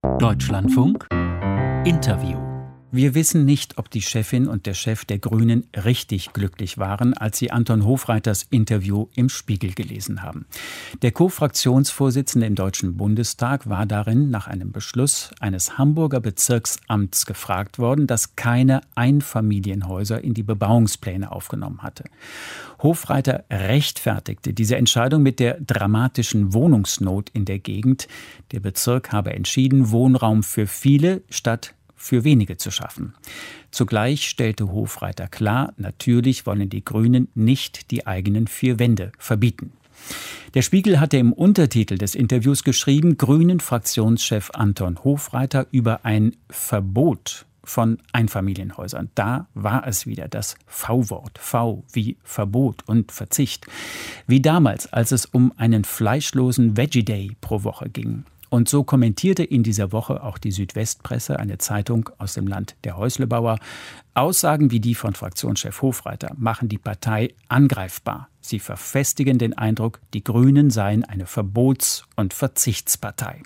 Deutschlandfunk Interview. Wir wissen nicht, ob die Chefin und der Chef der Grünen richtig glücklich waren, als sie Anton Hofreiters Interview im Spiegel gelesen haben. Der Co-Fraktionsvorsitzende im Deutschen Bundestag war darin nach einem Beschluss eines Hamburger Bezirksamts gefragt worden, das keine Einfamilienhäuser in die Bebauungspläne aufgenommen hatte. Hofreiter rechtfertigte diese Entscheidung mit der dramatischen Wohnungsnot in der Gegend. Der Bezirk habe entschieden, Wohnraum für viele statt für wenige zu schaffen. Zugleich stellte Hofreiter klar, natürlich wollen die Grünen nicht die eigenen vier Wände verbieten. Der Spiegel hatte im Untertitel des Interviews geschrieben, Grünen-Fraktionschef Anton Hofreiter über ein Verbot von Einfamilienhäusern. Da war es wieder, das V-Wort. V wie Verbot und Verzicht. Wie damals, als es um einen fleischlosen Veggie Day pro Woche ging. Und so kommentierte in dieser Woche auch die Südwestpresse, eine Zeitung aus dem Land der Häuslebauer, Aussagen wie die von Fraktionschef Hofreiter machen die Partei angreifbar. Sie verfestigen den Eindruck, die Grünen seien eine Verbots- und Verzichtspartei.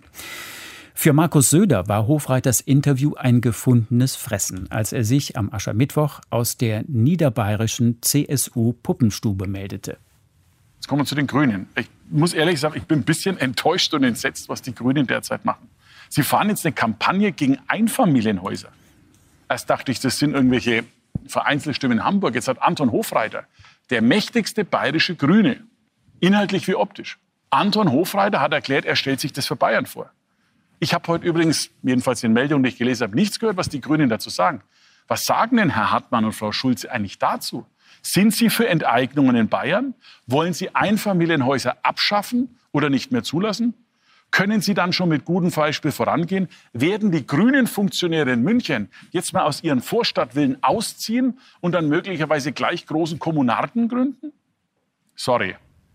Für Markus Söder war Hofreiters Interview ein gefundenes Fressen, als er sich am Aschermittwoch aus der niederbayerischen CSU-Puppenstube meldete. Jetzt kommen wir zu den Grünen. Ich muss ehrlich sagen, ich bin ein bisschen enttäuscht und entsetzt, was die Grünen derzeit machen. Sie fahren jetzt eine Kampagne gegen Einfamilienhäuser. Erst dachte ich, das sind irgendwelche Vereinzelstimmen in Hamburg. Jetzt hat Anton Hofreiter, der mächtigste bayerische Grüne, inhaltlich wie optisch. Anton Hofreiter hat erklärt, er stellt sich das für Bayern vor. Ich habe heute übrigens, jedenfalls in Meldungen, die ich gelesen habe, nichts gehört, was die Grünen dazu sagen. Was sagen denn Herr Hartmann und Frau Schulze eigentlich dazu? Sind Sie für Enteignungen in Bayern? Wollen Sie Einfamilienhäuser abschaffen oder nicht mehr zulassen? Können Sie dann schon mit gutem Beispiel vorangehen? Werden die grünen Funktionäre in München jetzt mal aus ihren Vorstadtvillen ausziehen und dann möglicherweise gleich großen Kommunarden gründen? Sorry.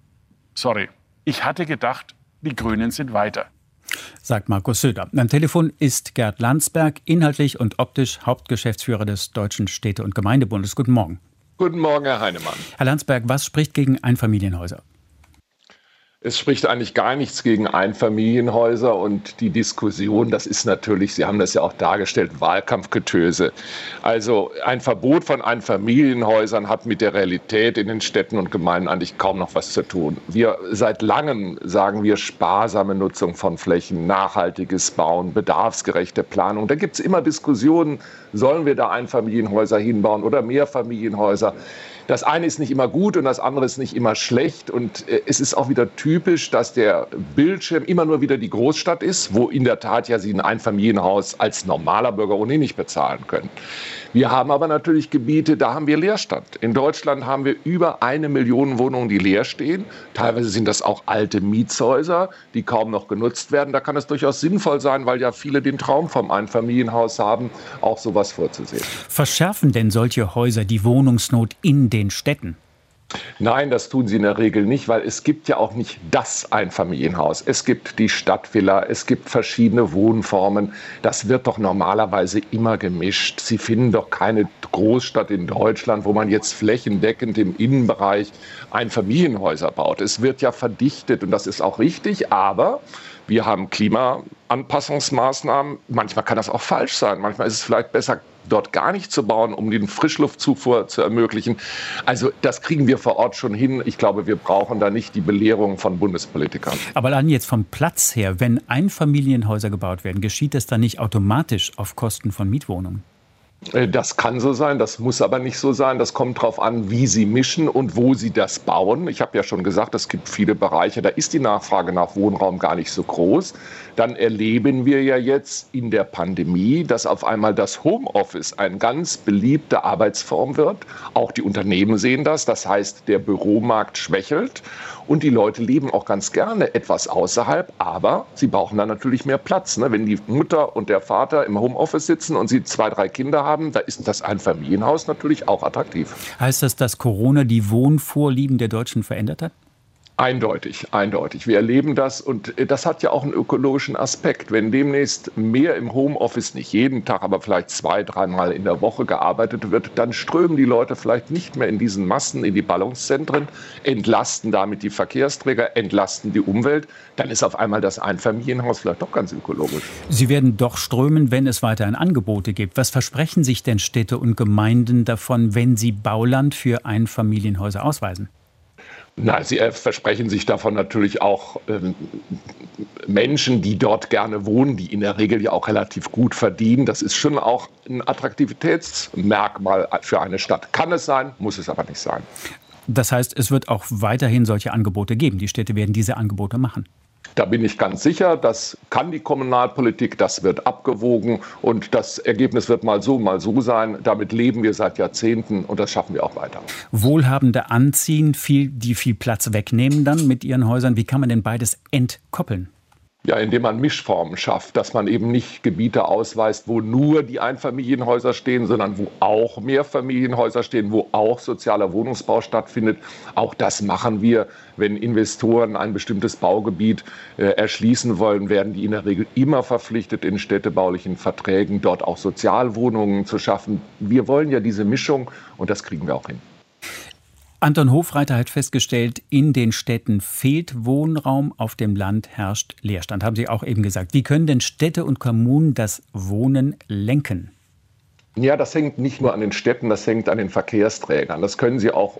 Ich hatte gedacht, die Grünen sind weiter. Sagt Markus Söder. Am Telefon ist Gerd Landsberg, inhaltlich und optisch Hauptgeschäftsführer des Deutschen Städte- und Gemeindebundes. Guten Morgen. Guten Morgen, Herr Heinemann. Herr Landsberg, was spricht gegen Einfamilienhäuser? Es spricht eigentlich gar nichts gegen Einfamilienhäuser und die Diskussion, das ist natürlich, Sie haben das ja auch dargestellt, Wahlkampfgetöse. Also ein Verbot von Einfamilienhäusern hat mit der Realität in den Städten und Gemeinden eigentlich kaum noch was zu tun. Seit langem sagen wir sparsame Nutzung von Flächen, nachhaltiges Bauen, bedarfsgerechte Planung. Da gibt es immer Diskussionen, sollen wir da Einfamilienhäuser hinbauen oder Mehrfamilienhäuser. Das eine ist nicht immer gut und das andere ist nicht immer schlecht. Und es ist auch wieder typisch, dass der Bildschirm immer nur wieder die Großstadt ist, wo in der Tat ja Sie ein Einfamilienhaus als normaler Bürger ohnehin nicht bezahlen können. Wir haben aber natürlich Gebiete, da haben wir Leerstand. In Deutschland haben wir über 1 Million Wohnungen, die leer stehen. Teilweise sind das auch alte Mietshäuser, die kaum noch genutzt werden. Da kann es durchaus sinnvoll sein, weil ja viele den Traum vom Einfamilienhaus haben, auch sowas vorzusehen. Verschärfen denn solche Häuser die Wohnungsnot in den Städten? Nein, das tun sie in der Regel nicht, weil es gibt ja auch nicht das Einfamilienhaus. Es gibt die Stadtvilla, es gibt verschiedene Wohnformen. Das wird doch normalerweise immer gemischt. Sie finden doch keine Großstadt in Deutschland, wo man jetzt flächendeckend im Innenbereich Einfamilienhäuser baut. Es wird ja verdichtet und das ist auch richtig, aber wir haben Klimaanpassungsmaßnahmen. Manchmal kann das auch falsch sein. Manchmal ist es vielleicht besser, dort gar nicht zu bauen, um den Frischluftzufuhr zu ermöglichen. Also das kriegen wir vor Ort schon hin. Ich glaube, wir brauchen da nicht die Belehrung von Bundespolitikern. Aber dann jetzt vom Platz her, wenn Einfamilienhäuser gebaut werden, geschieht das dann nicht automatisch auf Kosten von Mietwohnungen? Das kann so sein, das muss aber nicht so sein. Das kommt darauf an, wie Sie mischen und wo Sie das bauen. Ich habe ja schon gesagt, es gibt viele Bereiche, da ist die Nachfrage nach Wohnraum gar nicht so groß. Dann erleben wir ja jetzt in der Pandemie, dass auf einmal das Homeoffice eine ganz beliebte Arbeitsform wird. Auch die Unternehmen sehen das. Das heißt, der Büromarkt schwächelt. Und die Leute leben auch ganz gerne etwas außerhalb, aber sie brauchen dann natürlich mehr Platz. Ne? Wenn die Mutter und der Vater im Homeoffice sitzen und sie 2, 3 Kinder haben, da ist das Einfamilienhaus natürlich auch attraktiv. Heißt das, dass Corona die Wohnvorlieben der Deutschen verändert hat? Eindeutig, eindeutig. Wir erleben das und das hat ja auch einen ökologischen Aspekt. Wenn demnächst mehr im Homeoffice, nicht jeden Tag, aber vielleicht 2-3 Mal in der Woche gearbeitet wird, dann strömen die Leute vielleicht nicht mehr in diesen Massen in die Ballungszentren, entlasten damit die Verkehrsträger, entlasten die Umwelt. Dann ist auf einmal das Einfamilienhaus vielleicht doch ganz ökologisch. Sie werden doch strömen, wenn es weiterhin Angebote gibt. Was versprechen sich denn Städte und Gemeinden davon, wenn sie Bauland für Einfamilienhäuser ausweisen? Na, sie versprechen sich davon natürlich auch Menschen, die dort gerne wohnen, die in der Regel ja auch relativ gut verdienen. Das ist schon auch ein Attraktivitätsmerkmal für eine Stadt. Kann es sein, muss es aber nicht sein. Das heißt, es wird auch weiterhin solche Angebote geben. Die Städte werden diese Angebote machen. Da bin ich ganz sicher, das kann die Kommunalpolitik, das wird abgewogen und das Ergebnis wird mal so sein. Damit leben wir seit Jahrzehnten und das schaffen wir auch weiter. Wohlhabende anziehen, die viel Platz wegnehmen dann mit ihren Häusern. Wie kann man denn beides entkoppeln? Ja, indem man Mischformen schafft, dass man eben nicht Gebiete ausweist, wo nur die Einfamilienhäuser stehen, sondern wo auch Mehrfamilienhäuser stehen, wo auch sozialer Wohnungsbau stattfindet. Auch das machen wir. Wenn Investoren ein bestimmtes Baugebiet erschließen wollen, werden die in der Regel immer verpflichtet, in städtebaulichen Verträgen dort auch Sozialwohnungen zu schaffen. Wir wollen ja diese Mischung und das kriegen wir auch hin. Anton Hofreiter hat festgestellt, in den Städten fehlt Wohnraum, auf dem Land herrscht Leerstand. Haben Sie auch eben gesagt. Wie können denn Städte und Kommunen das Wohnen lenken? Ja, das hängt nicht nur an den Städten, das hängt an den Verkehrsträgern. Das können Sie auch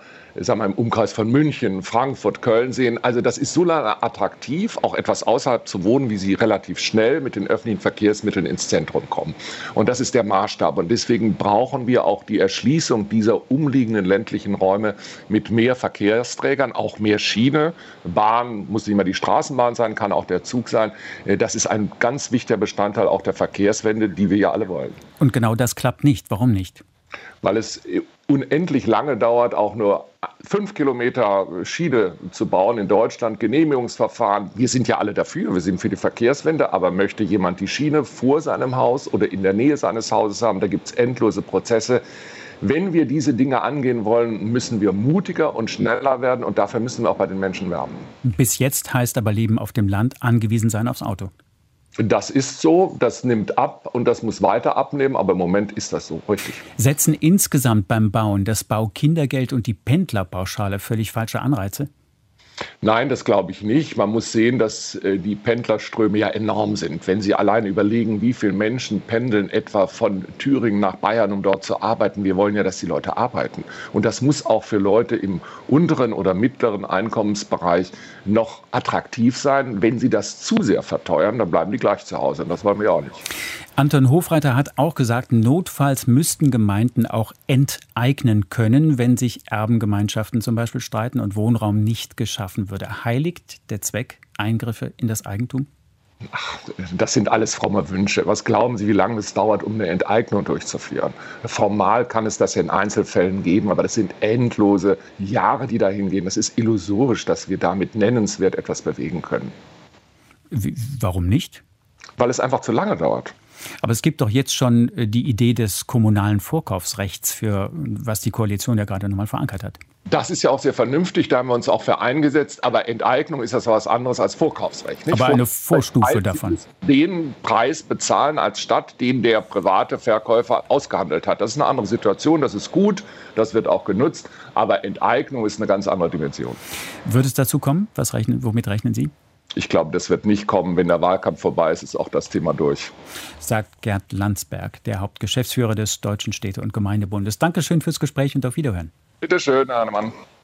im Umkreis von München, Frankfurt, Köln sehen. Also das ist so lange attraktiv, auch etwas außerhalb zu wohnen, wie Sie relativ schnell mit den öffentlichen Verkehrsmitteln ins Zentrum kommen. Und das ist der Maßstab. Und deswegen brauchen wir auch die Erschließung dieser umliegenden ländlichen Räume mit mehr Verkehrsträgern, auch mehr Schiene. Bahn muss nicht immer die Straßenbahn sein, kann auch der Zug sein. Das ist ein ganz wichtiger Bestandteil auch der Verkehrswende, die wir ja alle wollen. Und genau das klappt nicht. Warum nicht? Weil es unendlich lange dauert, auch nur 5 Kilometer Schiene zu bauen in Deutschland, Genehmigungsverfahren. Wir sind ja alle dafür, wir sind für die Verkehrswende, aber möchte jemand die Schiene vor seinem Haus oder in der Nähe seines Hauses haben, da gibt es endlose Prozesse. Wenn wir diese Dinge angehen wollen, müssen wir mutiger und schneller werden und dafür müssen wir auch bei den Menschen werben. Bis jetzt heißt aber Leben auf dem Land angewiesen sein aufs Auto. Das ist so, das nimmt ab und das muss weiter abnehmen, aber im Moment ist das so, richtig. Setzen insgesamt beim Bauen das Baukindergeld und die Pendlerpauschale völlig falsche Anreize? Nein, das glaube ich nicht. Man muss sehen, dass die Pendlerströme ja enorm sind. Wenn Sie allein überlegen, wie viele Menschen pendeln etwa von Thüringen nach Bayern, um dort zu arbeiten. Wir wollen ja, dass die Leute arbeiten. Und das muss auch für Leute im unteren oder mittleren Einkommensbereich noch attraktiv sein. Wenn Sie das zu sehr verteuern, dann bleiben die gleich zu Hause. Und das wollen wir auch nicht. Anton Hofreiter hat auch gesagt, notfalls müssten Gemeinden auch enteignen können, wenn sich Erbengemeinschaften zum Beispiel streiten und Wohnraum nicht geschaffen würde. Heiligt der Zweck Eingriffe in das Eigentum? Ach, das sind alles fromme Wünsche. Was glauben Sie, wie lange es dauert, um eine Enteignung durchzuführen? Formal kann es das in Einzelfällen geben, aber das sind endlose Jahre, die dahin gehen. Das ist illusorisch, dass wir damit nennenswert etwas bewegen können. Warum nicht? Weil es einfach zu lange dauert. Aber es gibt doch jetzt schon die Idee des kommunalen Vorkaufsrechts, für was die Koalition ja gerade nochmal verankert hat. Das ist ja auch sehr vernünftig, da haben wir uns auch für eingesetzt. Aber Enteignung ist das was anderes als Vorkaufsrecht. Nicht? Aber eine Vorstufe davon. Den Preis bezahlen als Stadt, den der private Verkäufer ausgehandelt hat. Das ist eine andere Situation, das ist gut, das wird auch genutzt. Aber Enteignung ist eine ganz andere Dimension. Wird es dazu kommen? Womit rechnen Sie? Ich glaube, das wird nicht kommen. Wenn der Wahlkampf vorbei ist, ist auch das Thema durch. Sagt Gerd Landsberg, der Hauptgeschäftsführer des Deutschen Städte- und Gemeindebundes. Dankeschön fürs Gespräch und auf Wiederhören. Bitte schön, Herr Hahnemann.